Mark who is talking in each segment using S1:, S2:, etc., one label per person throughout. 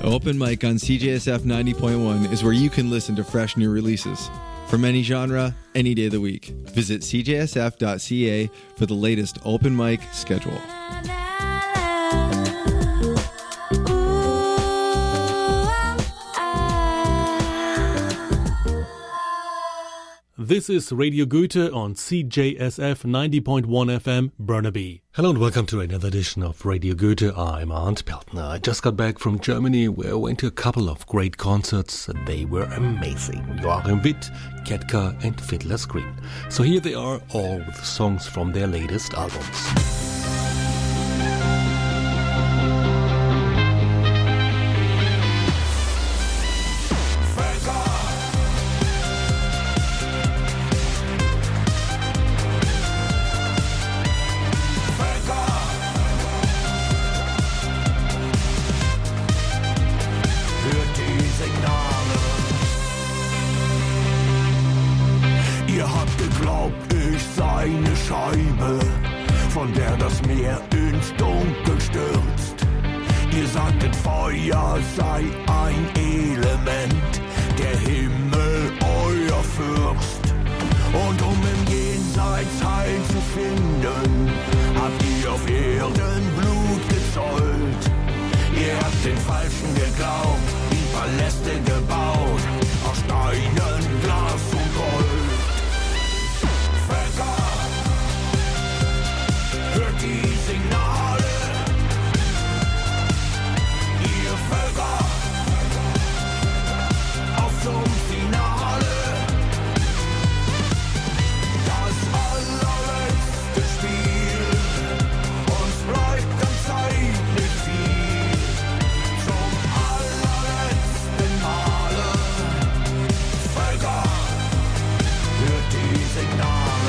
S1: Open Mic on CJSF 90.1 is where you can listen to fresh new releases. From any genre, any day of the week. Visit cjsf.ca for the latest open mic schedule.
S2: This is Radio Goethe on CJSF 90.1 FM, Burnaby. Hello and welcome to another edition of Radio Goethe. I'm Arndt Peltner. I just got back from Germany where I went to a couple of great concerts. They were amazing. Joachim Witt, Ketka and Fiddler's Green. So here they are, all with songs from their latest albums.
S3: Von der das Meer ins Dunkel stürzt. Ihr sagtet, Feuer sei ein Element, der Himmel euer Fürst. Und im Jenseits Heil zu finden, habt ihr auf Erden Blut gezollt. Ihr habt den Falschen geglaubt, die Paläste gebaut, aus Steinen, Glas und Gold. Völker, hört die Signale, ihr Völker, auf zum Finale. Das allerletzte Spiel, uns bleibt an Zeit nicht viel. Zum allerletzten Male, Völker, hört die Signale.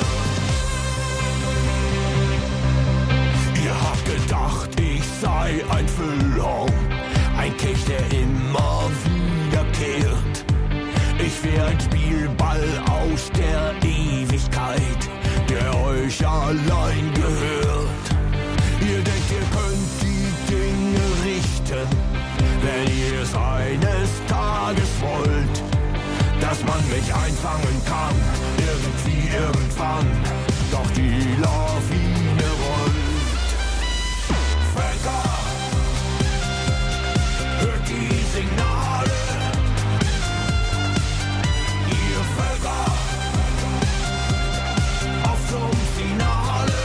S3: Ihr habt gedacht, ich sei ein Füllhorn, ein Kelch, der immer wiederkehrt. Ich wär ein Spielball aus der Ewigkeit, der euch allein gehört. Ihr denkt, ihr könnt die Dinge richten, wenn ihr es eines Tages wollt. Dass man mich einfangen kann, irgendwie, irgendwann, doch die Lawine rollt. Völker, hört die Signale, ihr Völker, auf zum Finale.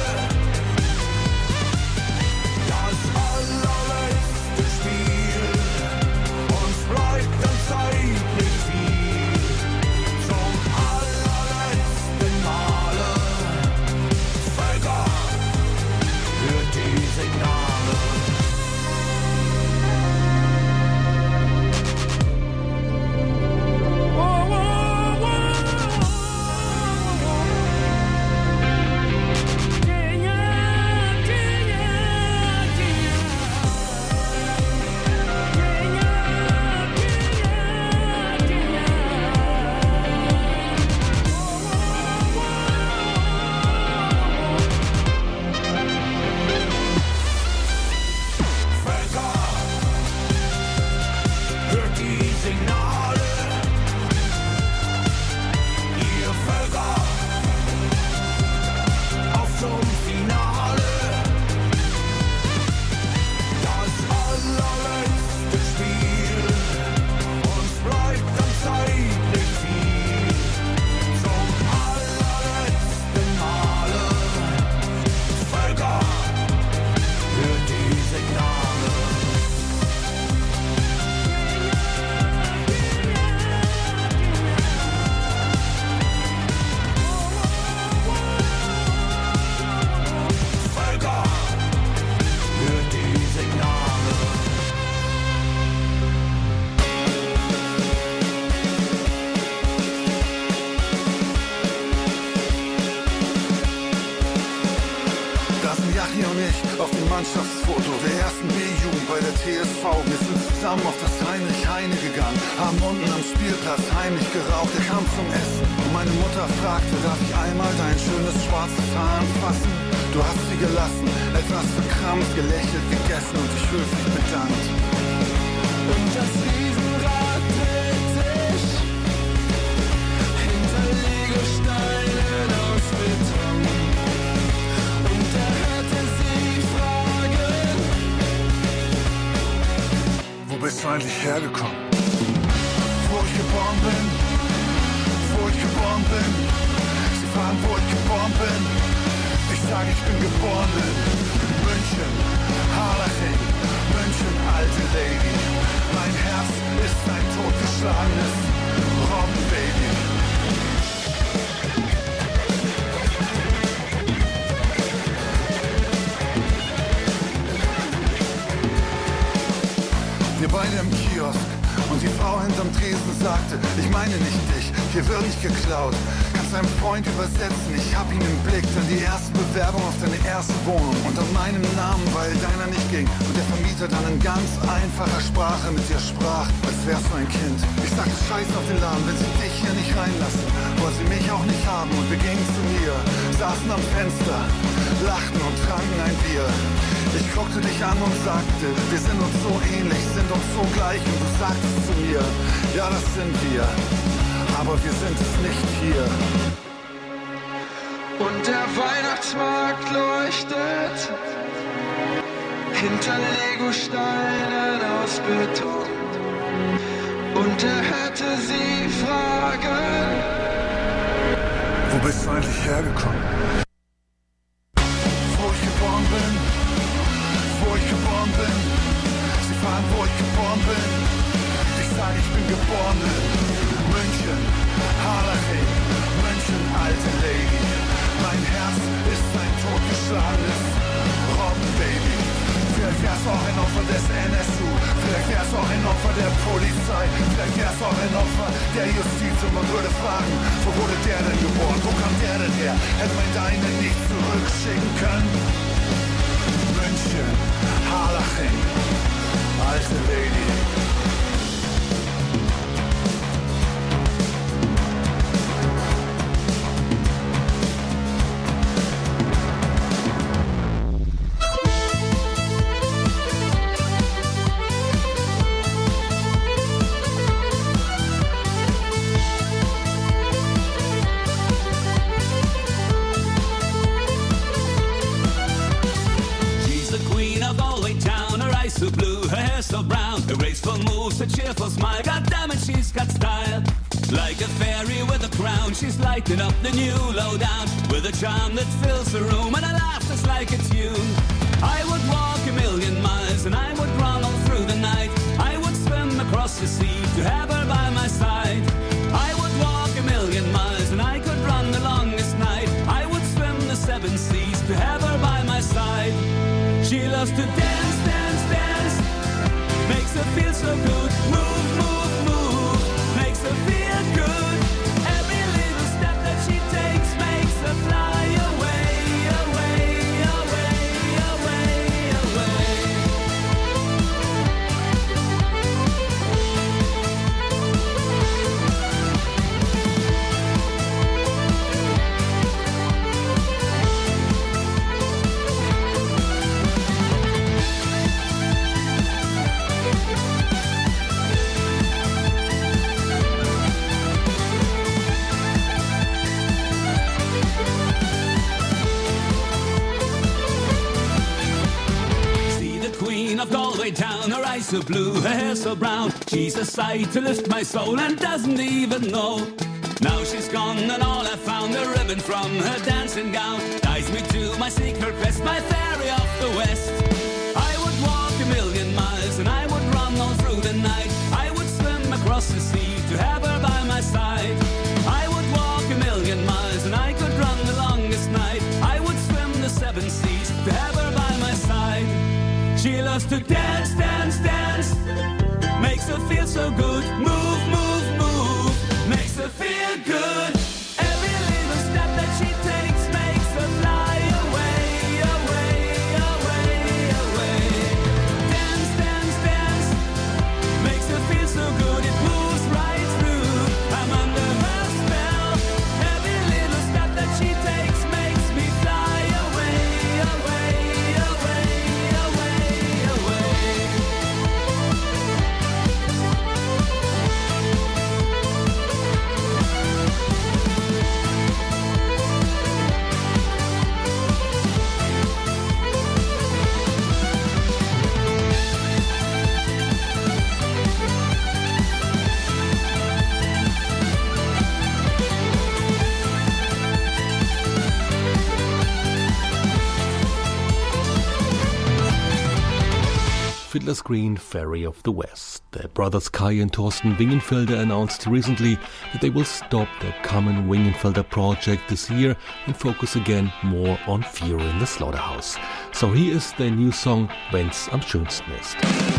S3: Das allerletzte Spiel, uns bleibt an Zeit nicht viel. Zum allerletzten Male, Völker, hört die Signale. Völker, hört die Signale, ihr Völker, auf zum Finale. Das allerletzte Spiel, uns bleibt an Zeit nicht viel. Zum allerletzten Male, Völker, hört die Signale. Völker, hört die Signale.
S4: Das sind Jachi und ich auf dem Mannschaftsfoto der ersten B-Jugend bei der TSV. Wir sind zusammen auf das Heinrich Heine gegangen, haben unten am Spielplatz heimlich geraucht, der kam zum Essen. Und meine Mutter fragte, darf ich einmal dein schönes schwarzes Haar anfassen? Du hast sie gelassen, etwas verkrampft, gelächelt, gegessen und dich höflich bedankt.
S3: Und das
S4: eigentlich hergekommen? Wo ich geboren bin, wo ich geboren bin. Sie fragen, wo ich geboren bin. Ich sage, ich bin geboren in München, Harlaching, München, alte Lady. Mein Herz ist ein totgeschlagenes Robbenbaby. Wir beide im Kiosk und die Frau hinterm Tresen sagte, ich meine nicht dich, hier wird nicht geklaut. Kannst deinem Freund übersetzen, ich hab ihn im Blick, dann die erste Bewerbung auf deine erste Wohnung unter meinem Namen, weil deiner nicht ging. Und der Vermieter dann in ganz einfacher Sprache mit dir sprach, als wärst du ein Kind. Ich sagte Scheiß auf den Laden, wenn sie dich hier nicht reinlassen, wollen sie mich auch nicht haben. Und wir gingen zu mir, saßen am Fenster, lachten und tranken ein Bier. Ich guckte dich an und sagte, wir sind uns so ähnlich, sind uns so gleich. Und du sagtest zu mir, ja das sind wir, aber wir sind es nicht hier. Und der Weihnachtsmarkt leuchtet hinter Legosteinen aus Beton. Und er hörte sie fragen, wo bist du eigentlich hergekommen? Wo ich geboren bin, wo ich geboren bin. Sie fragen, wo ich geboren bin. Ich sage, ich bin geboren in München, Harlaching, München, alte Lady. Mein Herz ist ein totgeschlagenes Robbenbaby. Vielleicht wär's auch ein Opfer des NSU, vielleicht wär's auch ein Opfer der Polizei, vielleicht wär's auch ein Opfer der Justiz und man würde fragen, wo wurde der denn geboren, wo kam der denn her? Hätte man deinen nicht zurückschicken können? München, Harlaching, alte Lady.
S5: So blue, her hair so brown, a graceful moves, a cheerful smile. God damn it, she's got style. Like a fairy with a crown, she's lighting up the new lowdown with a charm that fills the room and a laugh that's like a tune. I would walk a million miles and I would run all through the night. I would swim across the sea to have her by my side. I would walk a million miles and I could run the longest night. I would swim the 7 seas to have her by my side. She loves to dance, dance, dance, makes her feel so good. Move, move, move, makes her feel good. Every little step that she takes makes her fly away, away, away, away, away. Of Galway town, her eyes so blue, her hair so brown. She's a sight to lift my soul and doesn't even know. Now she's gone and all I found, a ribbon from her dancing gown, ties me to my secret quest, my fairy of the west. I would walk a million miles and I would run all through the night. I would swim across the sea to have her by my side. I would walk a million miles and I could run the longest night. I would swim the 7 seas to have her by my side. She loves to dance, dance, dance, makes her feel so good. Move, move, move, makes her feel good. Every little step that she takes makes her fly away, away, away, away. Dance, dance, dance, makes her feel so good. It moves right through, I'm under her spell. Every little step that she takes makes me fly away, away, away, away.
S2: Fiddler's Green, Fairy of the West. The brothers Kai and Thorsten Wingenfelder announced recently that they will stop their common Wingenfelder project this year and focus again more on Fear in the Slaughterhouse. So here is their new song, Wenn's am schönsten ist.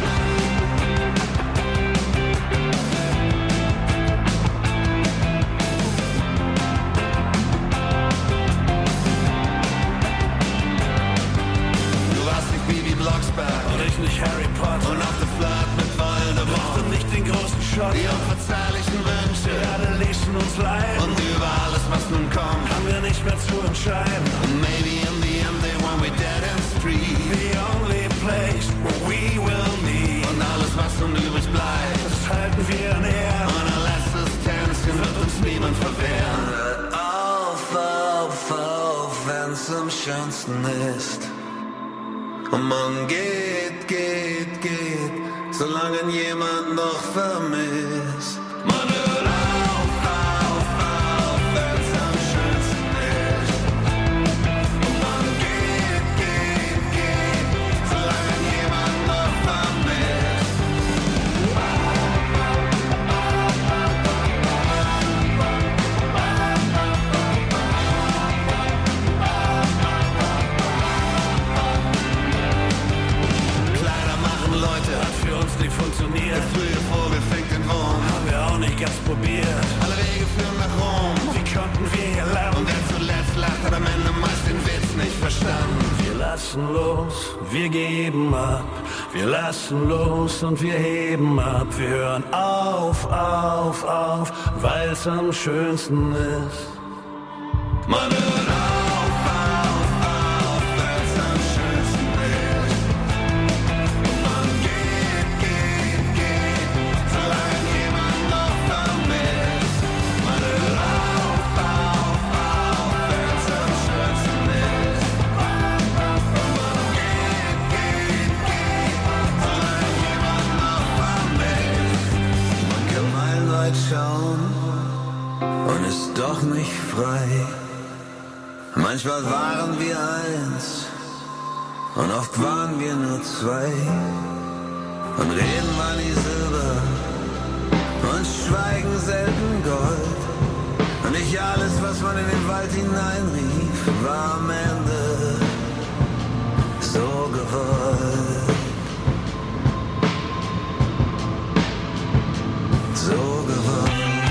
S3: Harry Potter und auf der Flat mit Voldemort und nicht den großen Schock. Die unverzeihlichen Wünsche, ja, die ließen uns leiden. Und über alles, was nun kommt, haben wir nicht mehr zu entscheiden. And maybe in the end they want we dead and street. The only place where we will meet. Und alles, was nun übrig bleibt, das halten wir näher. Und ein letztes Tänzchen wird uns niemand verwehren. Auf, auf, auf, wenn's am schönsten ist. Und man geht, geht, geht, solange jemand noch vermisst. Man hört auf, auf, auf, wenn's am schönsten ist. Und man geht, geht, geht, solange jemand noch vermisst. Leute, hat für uns nicht funktioniert. Der frühe Vogel fängt den Wurm, haben wir auch nicht ganz probiert. Alle Wege führen nach Rom, wie konnten wir hier lernen? Und wer zuletzt lacht, hat am Ende meist den Witz nicht verstanden. Wir lassen los, wir geben ab. Wir lassen los und wir heben ab. Wir hören auf, auf, auf, weil's am schönsten ist. Man hört auf. Und ist doch nicht frei. Manchmal waren wir eins und oft waren wir nur zwei. Und reden war nie Silber und Schweigen selten Gold. Und nicht alles, was man in den Wald hineinrief, war am Ende so gewollt. So gewollt.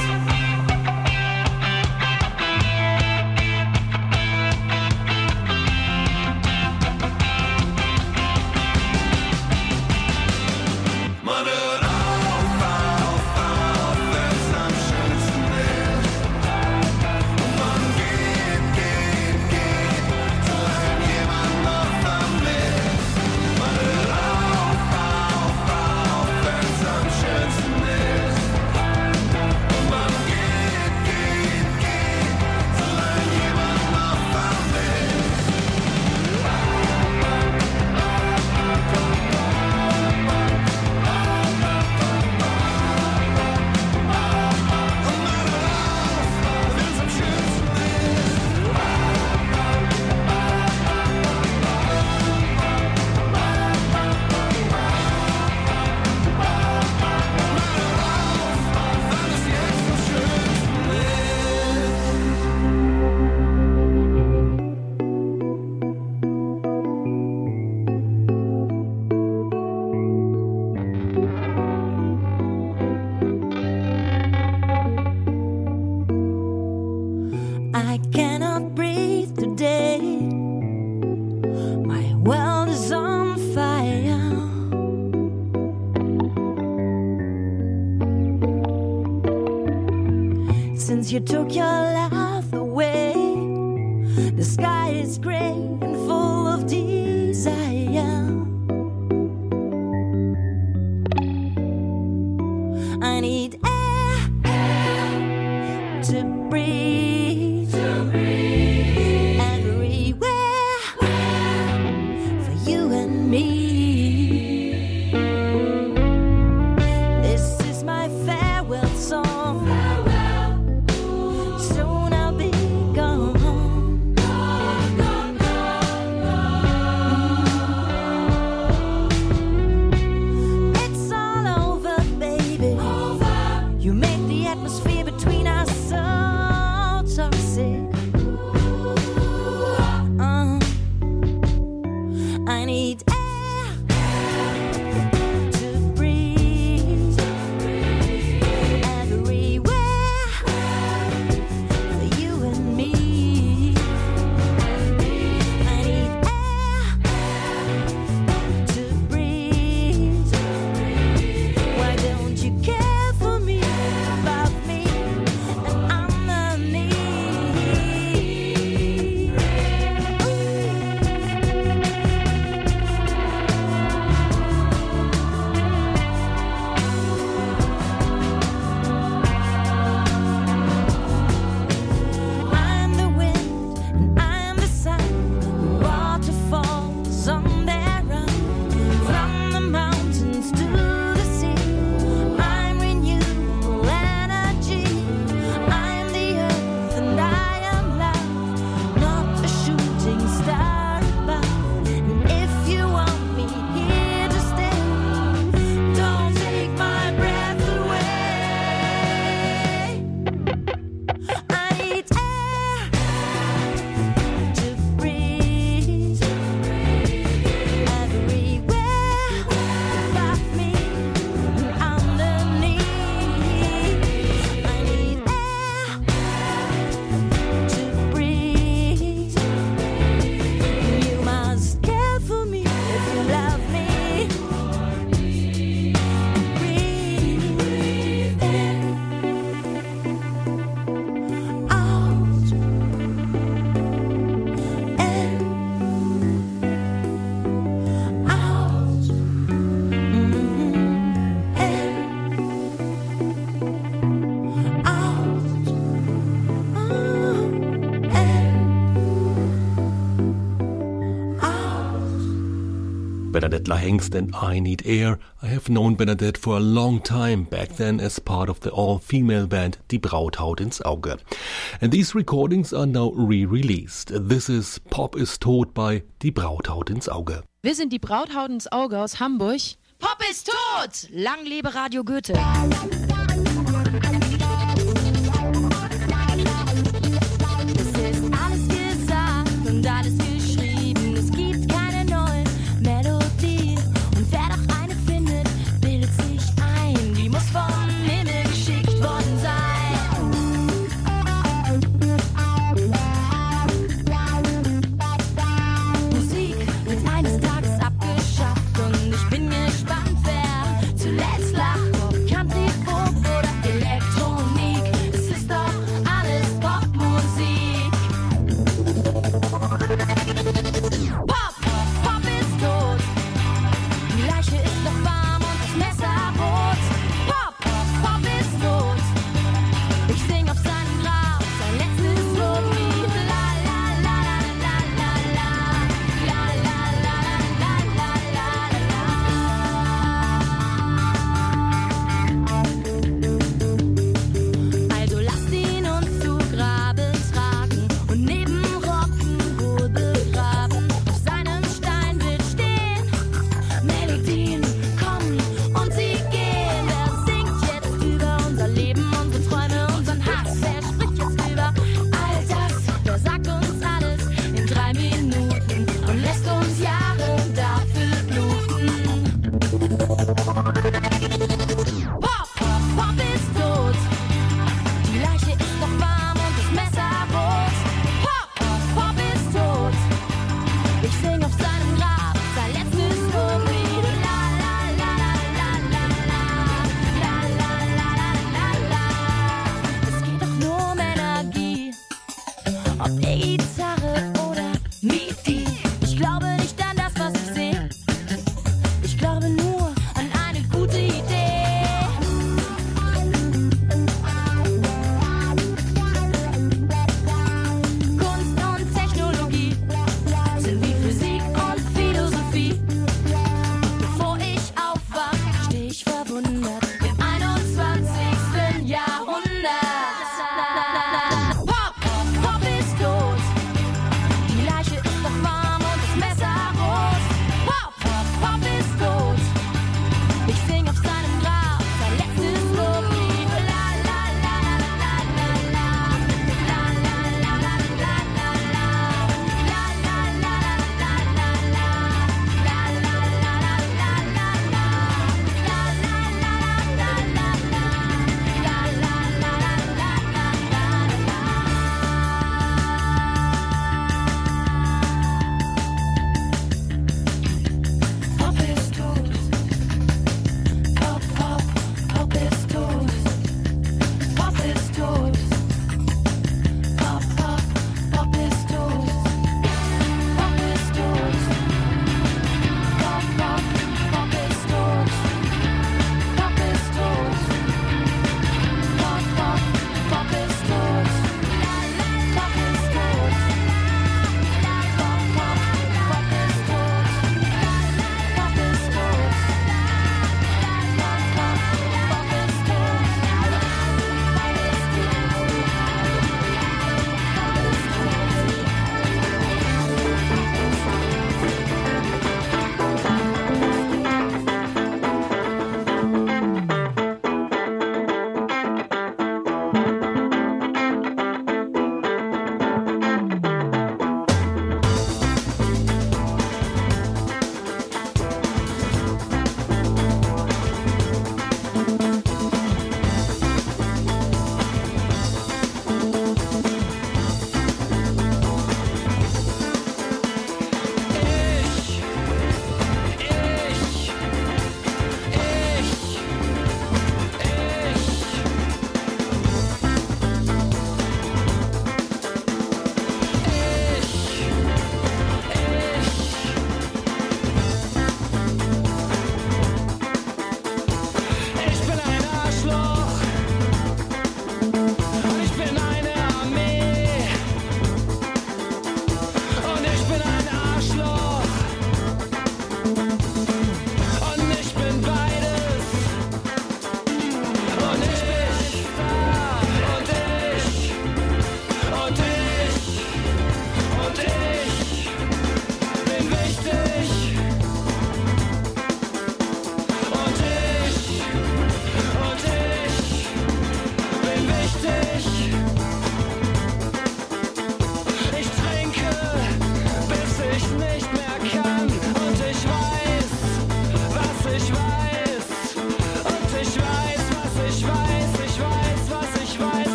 S6: Since you took your life away, the sky is gray and full of desire. I need air to breathe, everywhere for you and me. This is my farewell song. Soon I'll be gone.
S2: Bernadette La Hengst and I Need Air. I have known Bernadette for a long time, back then as part of the all-female band Die Brauthaut ins Auge. And these recordings are now re-released. This is Pop ist tot bei Die Brauthaut ins Auge.
S7: Wir sind die Brauthaut ins Auge aus Hamburg. Pop ist tot! Lang lebe Radio Goethe!
S6: Alles geschrieben, es gibt keine neuen Melodien. Und wer doch eine findet, bildet sich ein, die muss vom Himmel geschickt worden sein. Musik wird eines Tages abgeschafft und ich bin gespannt, wer zuletzt lacht, ob Country vor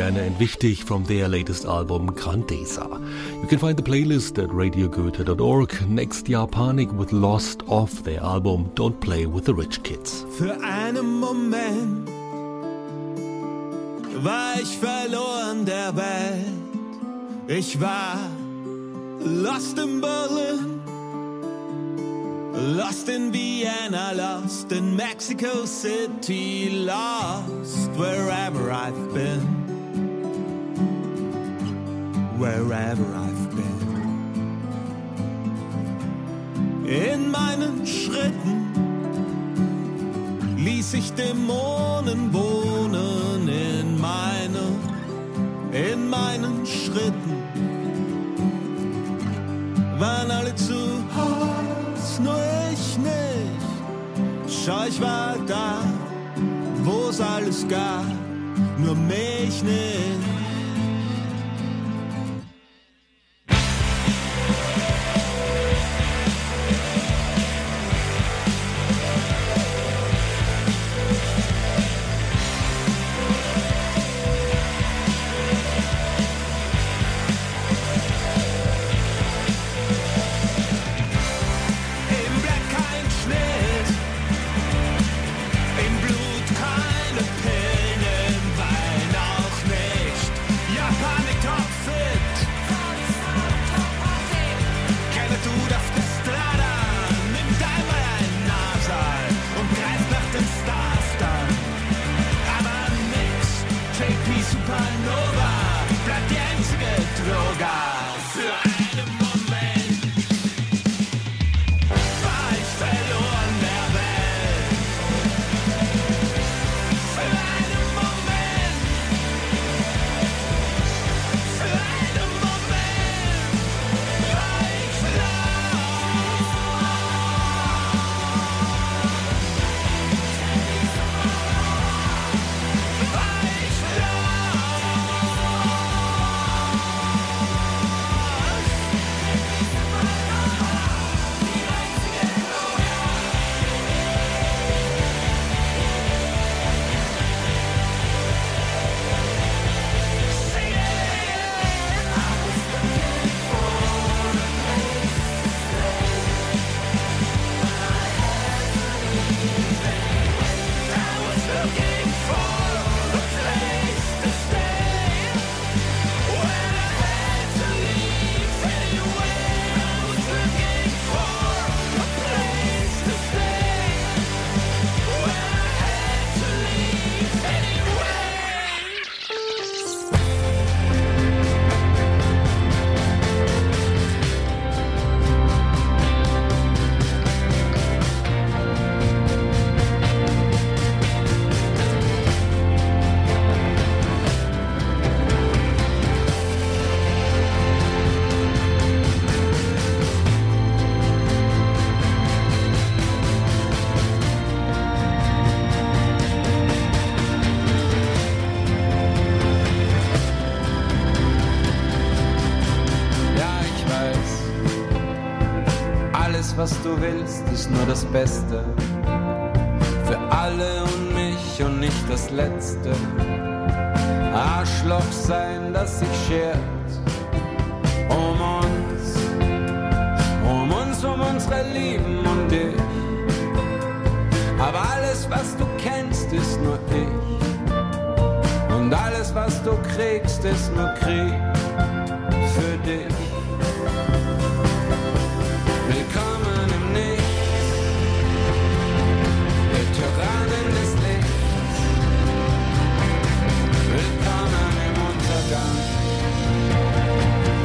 S2: Werner and Wichtig from their latest album Grandeza. You can find the playlist at radiogoethe.org. Next Jahr Panik with Lost off their album Don't Play with the Rich Kids.
S8: Für einen Moment war ich verloren der Welt. Ich war lost in Berlin, lost in Vienna, lost in Mexico City, lost wherever I've been, wherever I've been. In meinen Schritten ließ ich Dämonen wohnen, in meinen Schritten waren alle zu Haus, nur ich nicht. Schau, ich war da, wo's alles gab, nur mich nicht.
S9: Was du willst, ist nur das Beste für alle und mich und nicht das Letzte. Arschloch sein, das sich schert um unsere Lieben und dich. Aber alles, was du kennst, ist nur ich. Und alles, was du kriegst, ist nur Krieg für dich.